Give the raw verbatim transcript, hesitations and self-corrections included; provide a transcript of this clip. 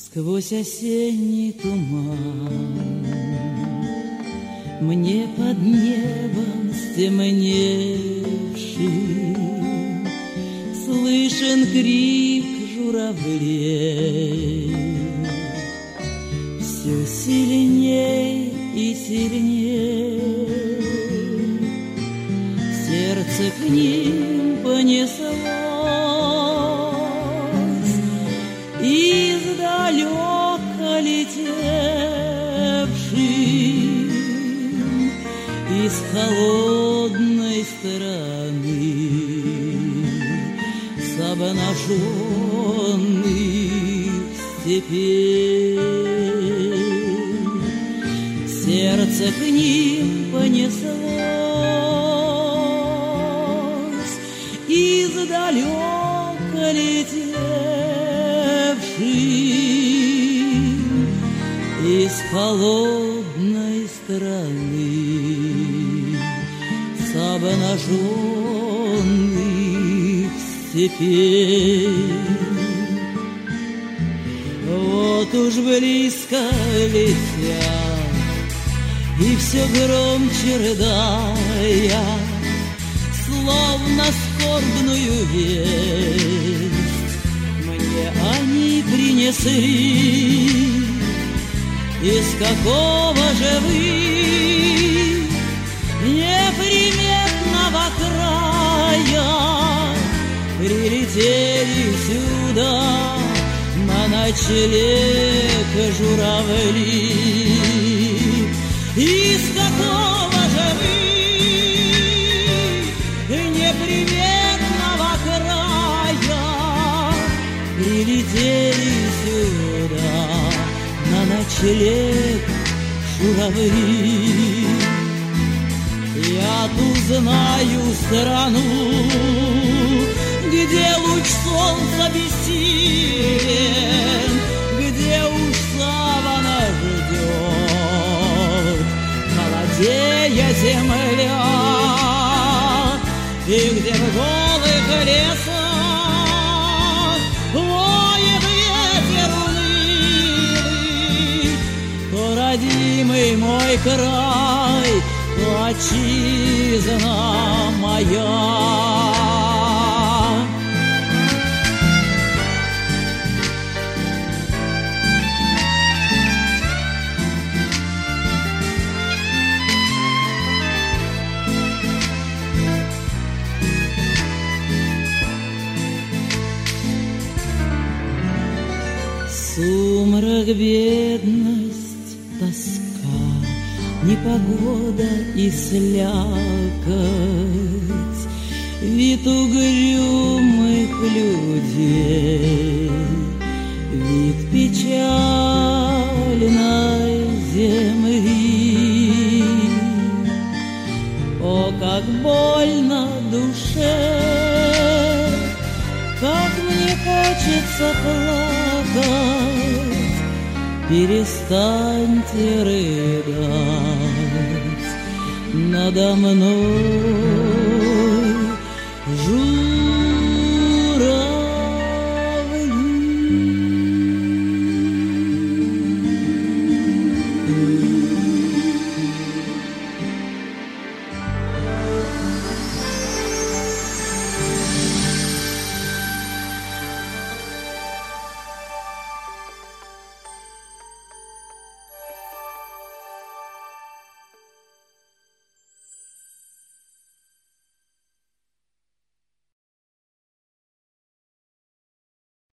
Сквозь осенний туман мне под небом стемневшим слышен крик журавлей. Все сильней и сильней сердце к ним понеслось, издалека летевшим из холодной стороны с обнаженных степей. Сердце к ним понеслось, издалека летевшим из холодной страны с обнаженных степей. Вот уж близко летят, и все громче рыдая, словно скорбную весть мне они принесли. Из какого же вы неприметного края прилетели сюда на ночлег журавли? Из какого же вы неприметного края прилетели сюда на ночлег журавли? Я-то знаю страну, где луч солнца бессилен, где уж слава нас ждет молодея земля, и где в голых лесах воет ветер унылый. То родимый мой край, то отчизна моя. Сумрак, бедность, тоска, непогода и слякоть, вид угрюмых людей, вид печальной земли. О, как больно душе, как мне хочется плакать, перестаньте рыдать надо мной.